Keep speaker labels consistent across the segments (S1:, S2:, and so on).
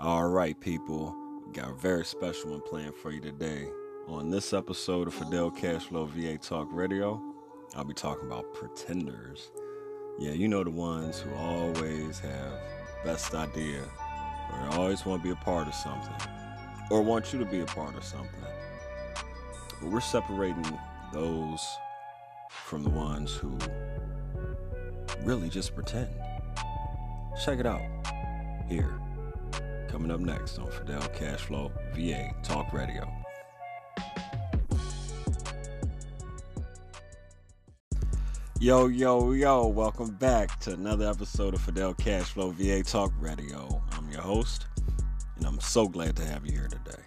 S1: All right, people, got a very special one planned for you today. On this episode of Fidel Cashflow VA Talk Radio, I'll be talking about pretenders. Yeah, you know the ones who always have best idea, or always want to be a part of something, or want you to be a part of something. But we're separating those from the ones who really just pretend. Check it out here. Coming up next on Fidel Cashflow VA Talk Radio. Yo, welcome back to another episode of Fidel Cashflow VA Talk Radio. I'm your host, and I'm so glad to have you here today.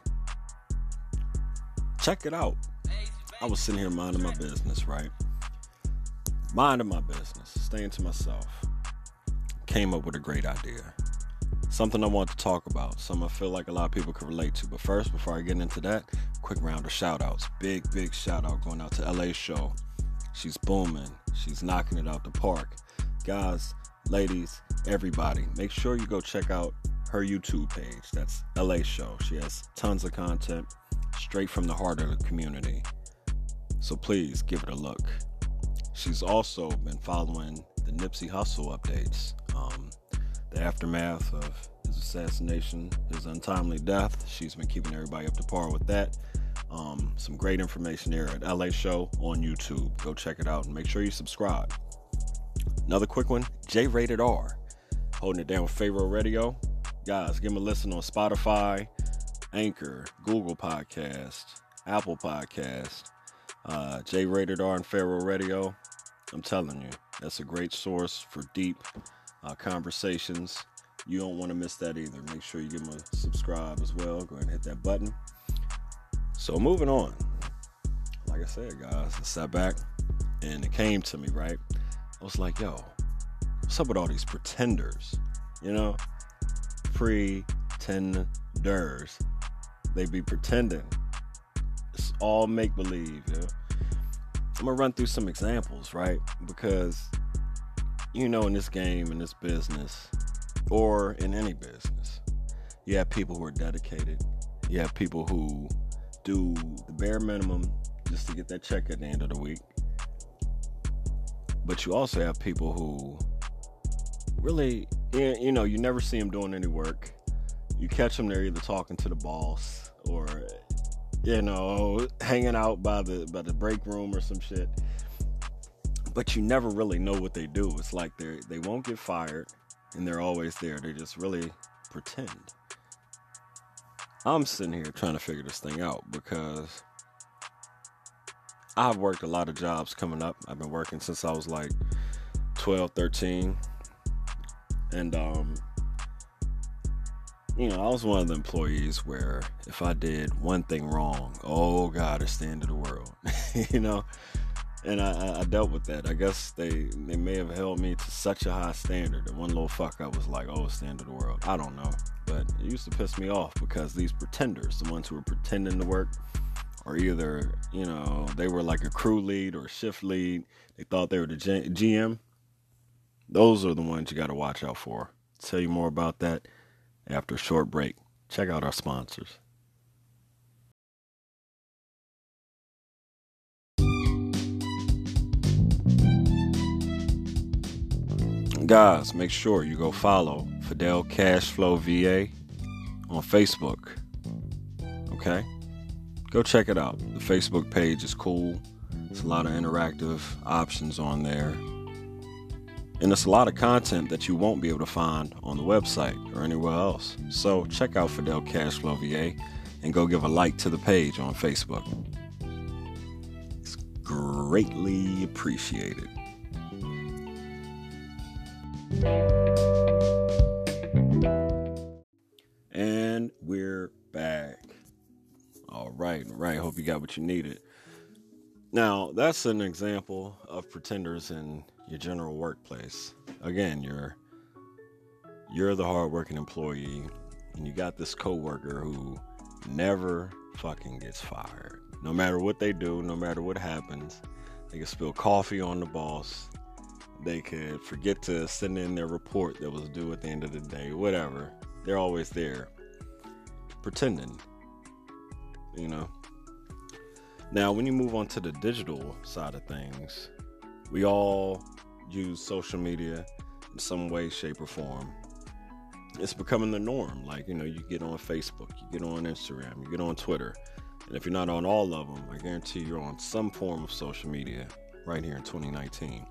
S1: Check it out. I was sitting here minding my business, right? Minding my business, staying to myself. Came up with a great idea. Something I want to talk about, something I feel like a lot of people can relate to. But first, before I get into that, quick round of shout outs. Big shout out going out to LA Show. She's booming. She's knocking it out the park. Guys, ladies, everybody, make sure you go check out her YouTube page. That's LA Show. She has tons of content straight from the heart of the community. So please give it a look. She's also been following the Nipsey Hussle updates. The aftermath of his assassination, his untimely death. She's been keeping everybody up to par with that. Some great information there at LA Show on YouTube. Go check it out and make sure you subscribe. Another quick one, J-Rated R. Holding it down with Pharaoh Radio. Guys, give them a listen on Spotify, Anchor, Google Podcast, Apple Podcast, J-Rated R and Pharaoh Radio. I'm telling you, that's a great source for deep conversations. You don't want to miss that either. Make sure you give them a subscribe as well. Go ahead and hit that button. So moving on. Like I said, guys, I sat back and it came to me, right? I was like, yo, what's up with all these pretenders? You know? Pretenders. They be pretending. It's all make-believe, yeah? I'm going to run through some examples, right? Because you know, in this game, in this business, or in any business, you have people who are dedicated. You have people who do the bare minimum just to get that check at the end of the week. But you also have people who really, you know, you never see them doing any work. You catch them, they're either talking to the boss or, you know, hanging out by the break room or some shit. But you never really know what they do. It's like they won't get fired, and they're always there. They just really pretend. I'm sitting here trying to figure this thing out because I've worked a lot of jobs coming up. I've been working since I was like 12, 13. And, you know, I was one of the employees where if I did one thing wrong, oh God, it's the end of the world, you know? And I dealt with that. I guess they may have held me to such a high standard that one little fuck up was like, oh, it's the end of the world. I don't know. But it used to piss me off because these pretenders, the ones who were pretending to work, or either, you know, they were like a crew lead or a shift lead. They thought they were the GM. Those are the ones you got to watch out for. I'll tell you more about that after a short break. Check out our sponsors. Guys, make sure you go follow Fidel Cashflow VA on Facebook. Okay? Go check it out. The Facebook page is cool. There's a lot of interactive options on there. And there's a lot of content that you won't be able to find on the website or anywhere else. So check out Fidel Cashflow VA and go give a like to the page on Facebook. It's greatly appreciated. And we're back. All right. Hope you got what you needed. Now, that's an example of pretenders in your general workplace. Again, you're the hardworking employee, and you got this coworker who never fucking gets fired. No matter what they do, no matter what happens, they can spill coffee on the boss. They could forget to send in their report that was due at the end of the day, whatever. They're always there. pretending, you know. Now, when you move on to the digital side of things, we all use social media in some way, shape, or form. It's becoming the norm. Like, you know, you get on Facebook, you get on Instagram, you get on Twitter. And if you're not on all of them, I guarantee you're on some form of social media right here in 2019.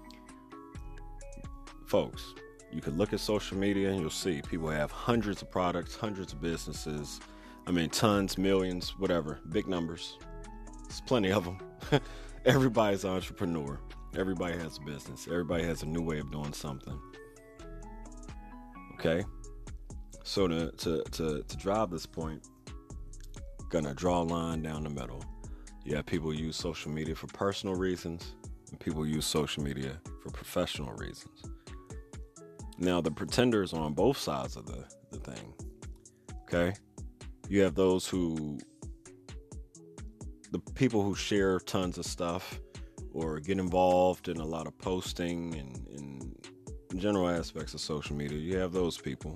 S1: Folks, you can look at social media and you'll see people have hundreds of products, hundreds of businesses. I mean, tons, millions, whatever, big numbers. There's plenty of them. Everybody's an entrepreneur. Everybody has a business. Everybody has a new way of doing something. Okay? So to drive this point, gonna draw a line down the middle. You have people use social media for personal reasons, and people use social media for professional reasons. Now, the pretenders are on both sides of the thing. Okay? You have those the people who share tons of stuff or get involved in a lot of posting and in general aspects of social media. You have those people.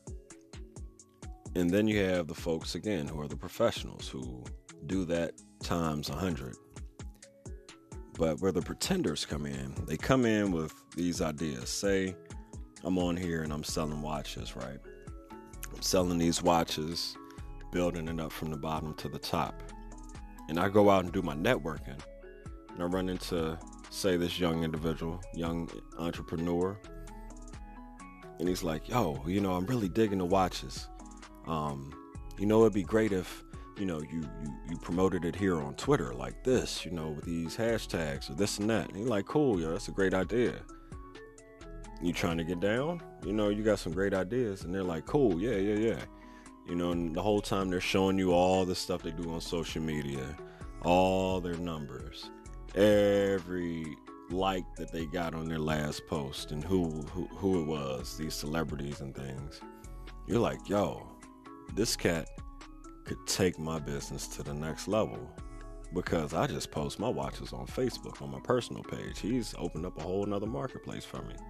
S1: And then you have the folks, again, who are the professionals who do that times 100. But where the pretenders come in, they come in with these ideas. Say I'm on here and I'm selling watches, right? I'm selling these watches, building it up from the bottom to the top. And I go out and do my networking. And I run into, say, this young individual, young entrepreneur. And he's like, yo, you know, I'm really digging the watches. You know, it'd be great if, you know, you promoted it here on Twitter like this, you know, with these hashtags or this and that. And you're like, cool, yo, that's a great idea. You trying to get down? You know, you got some great ideas. And they're like, cool, yeah. You know, and the whole time they're showing you all the stuff they do on social media, all their numbers, every like that they got on their last post and who it was, these celebrities and things. You're like, yo, this cat could take my business to the next level because I just post my watches on Facebook on my personal page. He's opened up a whole nother marketplace for me.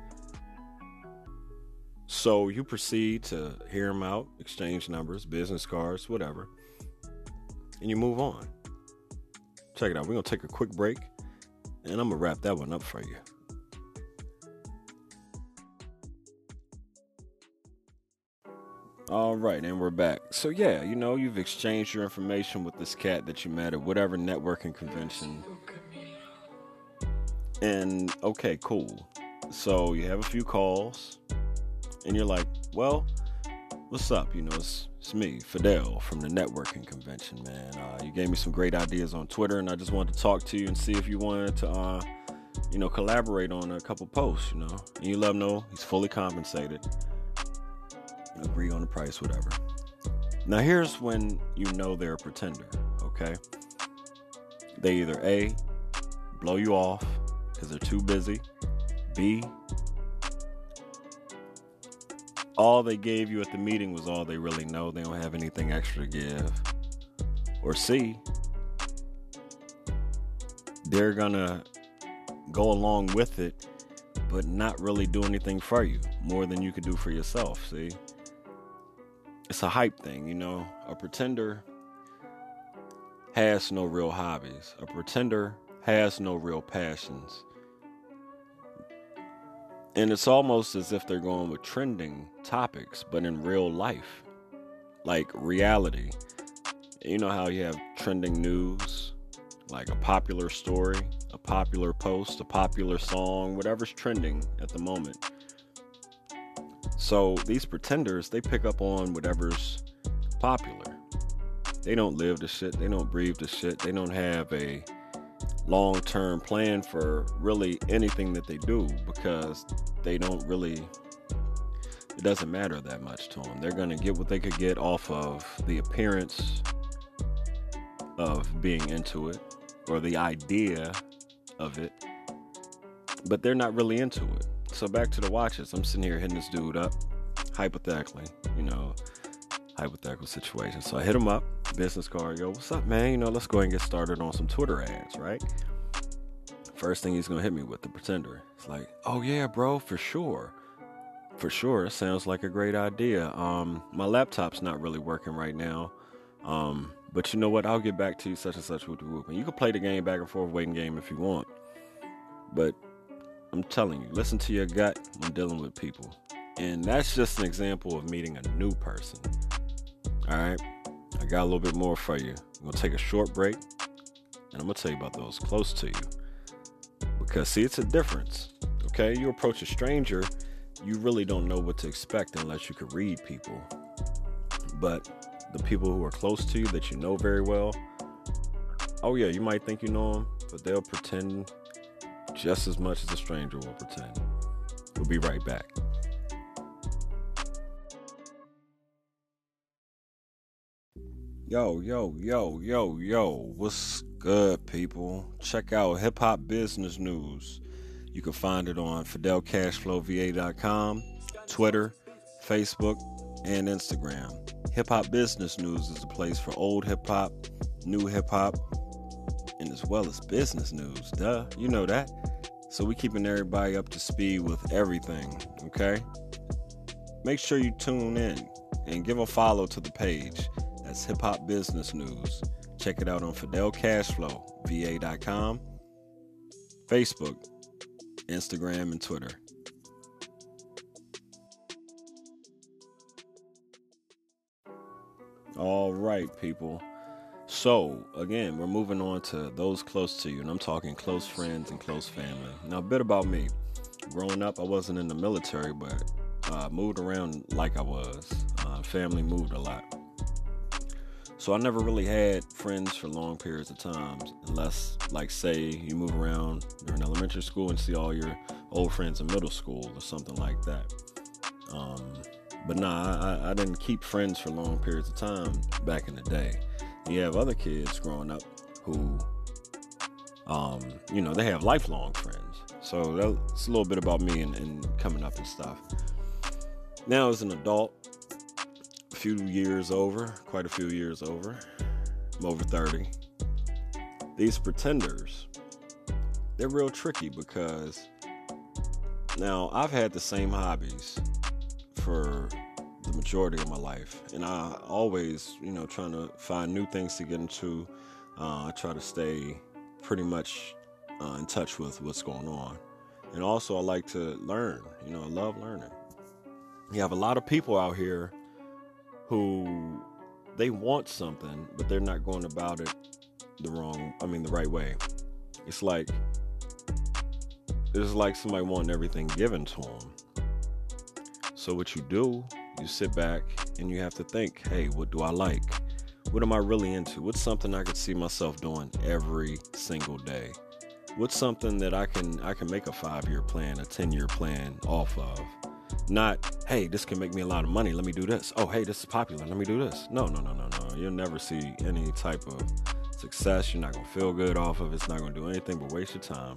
S1: So you proceed to hear him out, exchange numbers, business cards, whatever, and you move on. Check it out. We're going to take a quick break, and I'm going to wrap that one up for you. All right, and we're back. So yeah, you know, you've exchanged your information with this cat that you met at whatever networking convention. And okay, cool. So you have a few calls, and you're like, well, what's up? You know, it's me, Fidel, from the networking convention, man. You gave me some great ideas on Twitter, and I just wanted to talk to you and see if you wanted to, you know, collaborate on a couple posts, you know. And you let him know he's fully compensated. Agree on the price, whatever. Now here's when you know they're a pretender, okay? They either A, blow you off because they're too busy. B, all they gave you at the meeting was all they really know. They don't have anything extra to give. Or C, they're gonna go along with it but not really do anything for you more than you could do for yourself. See, it's a hype thing, you know. A pretender has no real hobbies. A pretender has no real passions. And it's almost as if they're going with trending topics, but in real life, like reality. You know how you have trending news, like a popular story, a popular post, a popular song, whatever's trending at the moment. So these pretenders, they pick up on whatever's popular. They don't live the shit. They don't breathe the shit. They don't have a long-term plan for really anything that they do because they don't really, it doesn't matter that much to them. They're going to get what they could get off of the appearance of being into it or the idea of it, but they're not really into it. So back to the watches. I'm sitting here hitting this dude up, hypothetically, you know, hypothetical situation. So I hit him up, business card, yo, what's up, man? You know, let's go ahead and get started on some Twitter ads, right? First thing he's going to hit me with, the pretender. It's like, oh yeah, bro, for sure. For sure, it sounds like a great idea. My laptop's not really working right now. But you know what? I'll get back to you such and such with the whoop. And you can play the game back and forth waiting game if you want. But I'm telling you, listen to your gut when dealing with people. And that's just an example of meeting a new person. All right. I got a little bit more for you. I'm going to take a short break. And I'm going to tell you about those close to you. Because, see, it's a difference. Okay. You approach a stranger, you really don't know what to expect unless you can read people. But the people who are close to you that you know very well, oh yeah, you might think you know them, but they'll pretend just as much as a stranger will pretend. We'll be right back. Yo, what's good, people? Check out Hip Hop Business News. You can find it on FidelCashflowVA.com, Twitter, Facebook, and Instagram. Hip Hop Business News is a place for old hip hop, new hip hop, and as well as business news. Duh, you know that. So we keeping everybody up to speed with everything, okay? Make sure you tune in and give a follow to the page. That's Hip Hop Business News. Check it out on FidelCashflowVA.com, Facebook, Instagram, and Twitter. All right, people. So, again, we're moving on to those close to you, and I'm talking close friends and close family. Now, a bit about me. Growing up, I wasn't in the military, but moved around like I was. Family moved a lot. So I never really had friends for long periods of time, unless, like, say, you move around during elementary school and see all your old friends in middle school or something like that. But nah, I didn't keep friends for long periods of time back in the day. And you have other kids growing up who, they have lifelong friends. So that's a little bit about me and coming up and stuff. Now as an adult, quite a few years over. I'm over 30. These pretenders, they're real tricky because now I've had the same hobbies for the majority of my life, and I always, trying to find new things to get into. I try to stay pretty much in touch with what's going on, and also I like to learn. I love learning. You have a lot of people out here who they want something, but they're not going about it the right way. It's like somebody wanting everything given to them. So what you do, you sit back and you have to think, hey, what do I like? What am I really into? What's something I could see myself doing every single day? What's something that I can make a 5-year plan, a 10-year plan off of? Not, hey, this can make me a lot of money, let me do this. Oh, hey, this is popular, let me do this. No. You'll never see any type of success. You're not going to feel good off of it. It's not going to do anything but waste your time.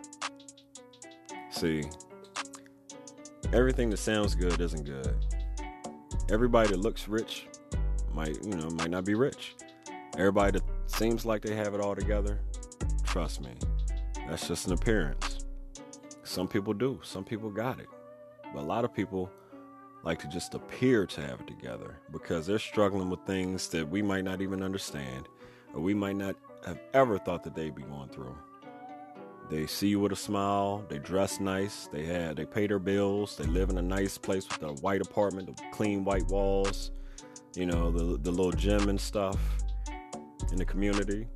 S1: See, everything that sounds good isn't good. Everybody that looks rich might not be rich. Everybody that seems like they have it all together, trust me, that's just an appearance. Some people do. Some people got it. But a lot of people like to just appear to have it together because they're struggling with things that we might not even understand, or we might not have ever thought that they'd be going through. They see you with a smile, they dress nice, they pay their bills, they live in a nice place with a white apartment, with clean white walls, the little gym and stuff in the community.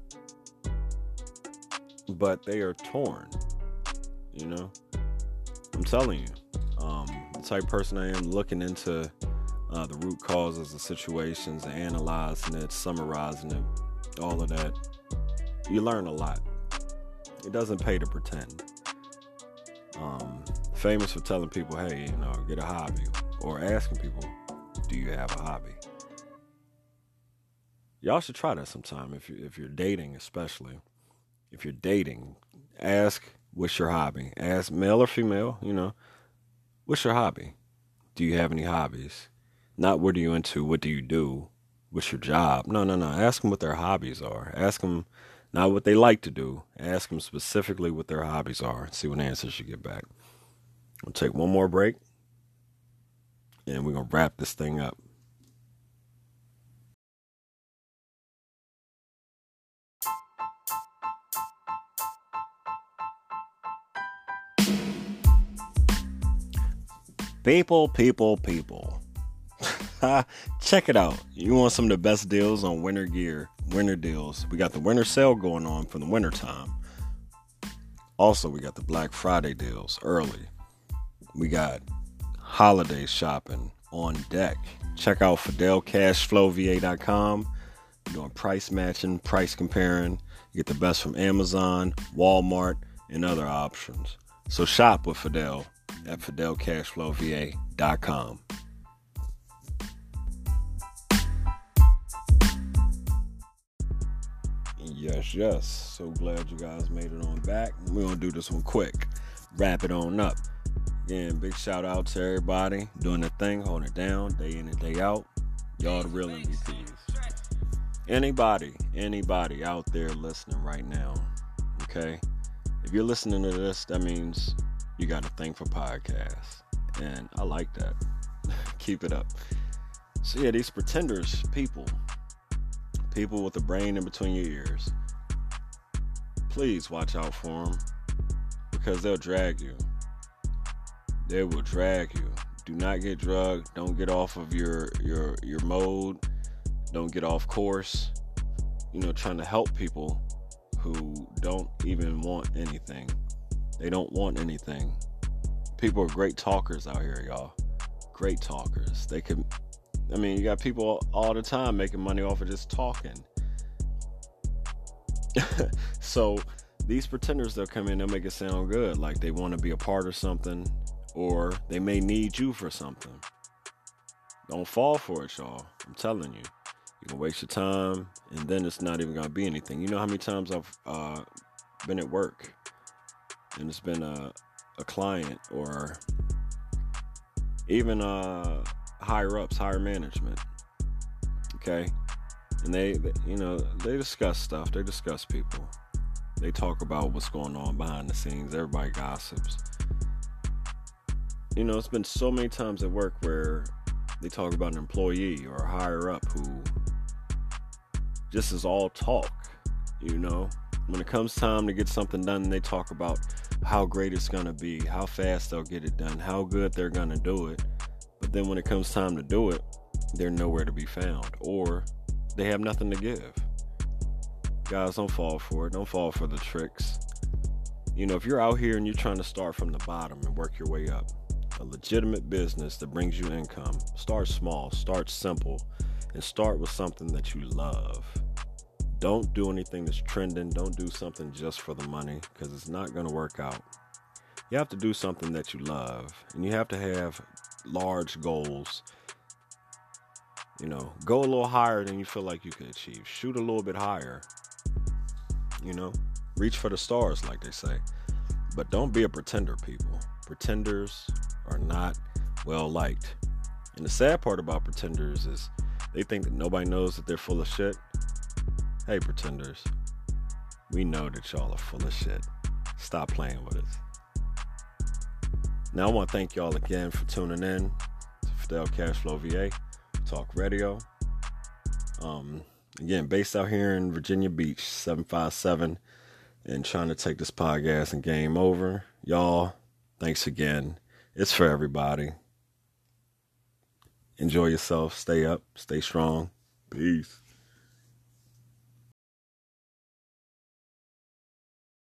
S1: But they are torn, I'm telling you. The type of person I am, looking into the root causes of situations, analyzing it, summarizing it, all of that. You learn a lot. It doesn't pay to pretend. Famous for telling people, hey, get a hobby, or asking people, do you have a hobby? Y'all should try that sometime if you're dating, especially. If you're dating, ask, what's your hobby? Ask male or female, what's your hobby? Do you have any hobbies? Not what are you into, what do you do? What's your job? No. Ask them what their hobbies are. Ask them not what they like to do. Ask them specifically what their hobbies are and see what answers you get back. We'll take one more break. and we're going to wrap this thing up. People. Check it out. You want some of the best deals on winter gear, winter deals. We got the winter sale going on for the winter time. Also, we got the Black Friday deals early. We got holiday shopping on deck. Check out FidelCashFlowVA.com. We're doing price matching, price comparing. You get the best from Amazon, Walmart, and other options. So shop with Fidel at FidelCashFlowVA.com. Yes. So glad you guys made it on back. We're going to do this one quick. Wrap it on up. Again, big shout out to everybody doing their thing, holding it down, day in and day out. Y'all the real MVPs. Anybody out there listening right now, okay? If you're listening to this, that means you got a thing for podcasts. And I like that. Keep it up. So yeah, these pretenders, people with a brain in between your ears, please watch out for them, because they'll drag you. They will drag you. Do not get drugged. Don't get off of your mode. Don't get off course. Trying to help people who don't even want anything. They don't want anything. People are great talkers out here, y'all. Great talkers. You got people all the time making money off of just talking. So these pretenders, they'll come in, they'll make it sound good, like they want to be a part of something, or they may need you for something. Don't fall for it, y'all. I'm telling you. You can waste your time, and then it's not even going to be anything. You know how many times I've been at work, and it's been a client, or even higher ups, higher management, okay? And they discuss stuff. They discuss people. They talk about what's going on behind the scenes. Everybody gossips. It's been so many times at work where they talk about an employee or a higher up who just is all talk. When it comes time to get something done, they talk about how great it's going to be, how fast they'll get it done, how good they're going to do it. But then when it comes time to do it, they're nowhere to be found, or they have nothing to give. Guys, don't fall for it. Don't fall for the tricks. If you're out here and you're trying to start from the bottom and work your way up, a legitimate business that brings you income, start small, start simple, and start with something that you love. Don't do anything that's trending. Don't do something just for the money, because it's not going to work out. You have to do something that you love, and you have to have large goals. Go a little higher than you feel like you can achieve. Shoot a little bit higher. Reach for the stars, like they say. But don't be a pretender, people. Pretenders are not well liked. And the sad part about pretenders is they think that nobody knows that they're full of shit. Hey, pretenders, we know that y'all are full of shit. Stop playing with us. Now, I want to thank y'all again for tuning in to Fidel Cashflow VA Talk Radio. Again, based out here in Virginia Beach, 757, and trying to take this podcast and game over. Y'all, thanks again. It's for everybody. Enjoy yourself. Stay up. Stay strong. Peace.